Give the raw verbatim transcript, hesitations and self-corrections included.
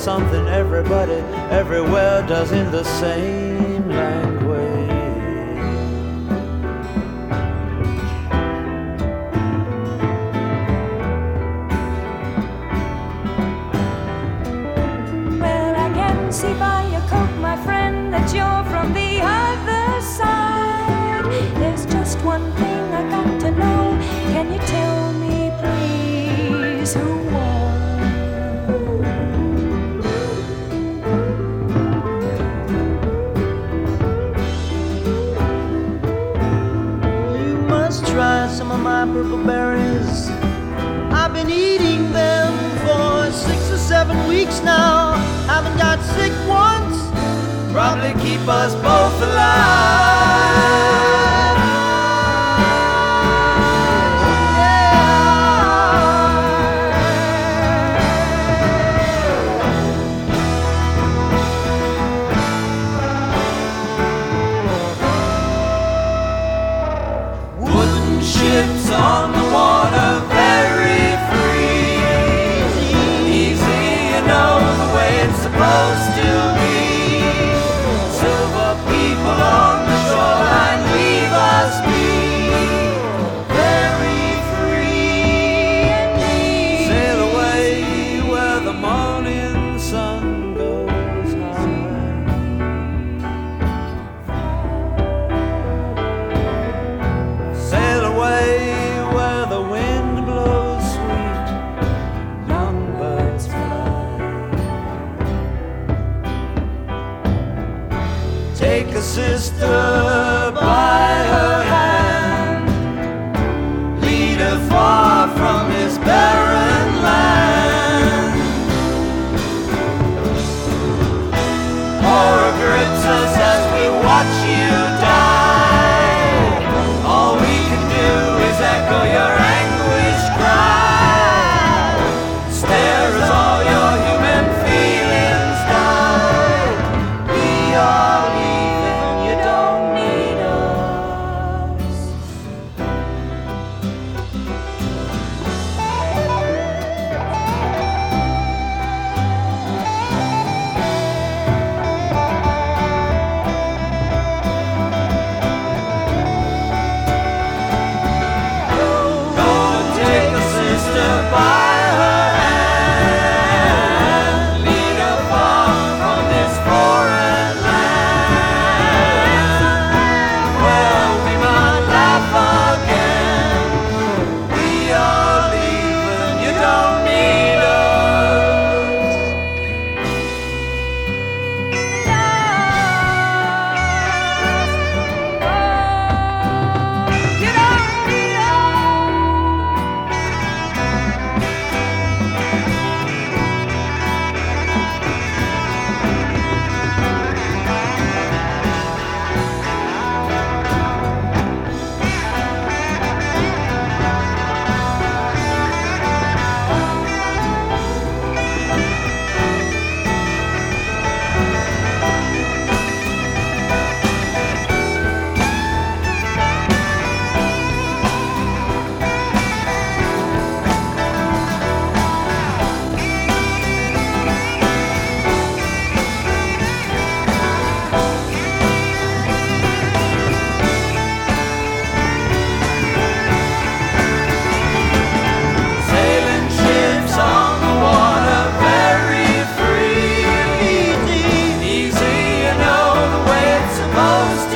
something everybody everywhere does in the same language. Well, I can see by your coat, my friend, that you're from the other side. There's just one thing I got to know. Can you tell me, please, who won? Try some of my purple berries. I've been eating them for six or seven weeks now. Haven't got sick once. Probably keep us both alive. Ships on the water, very free, easy, you know the way it's supposed to be. Silver people on the shoreline, leave us be, very free indeed. Sail away where the morning sun goes high. Sail away where the wind blows sweet, young birds fly. Take a sister by her hand, lead her far from this barren land. Horror grips us as we watch you die. All we can do is echo your anguish cry. Stare as all your human feelings die. We are leaving, you don't need us. By her hand, lead her far from this foreign land, where we might laugh again. We are leaving, you don't need us. You don't need us. Sailing ships on the water, very free, easy, you know the way it's supposed to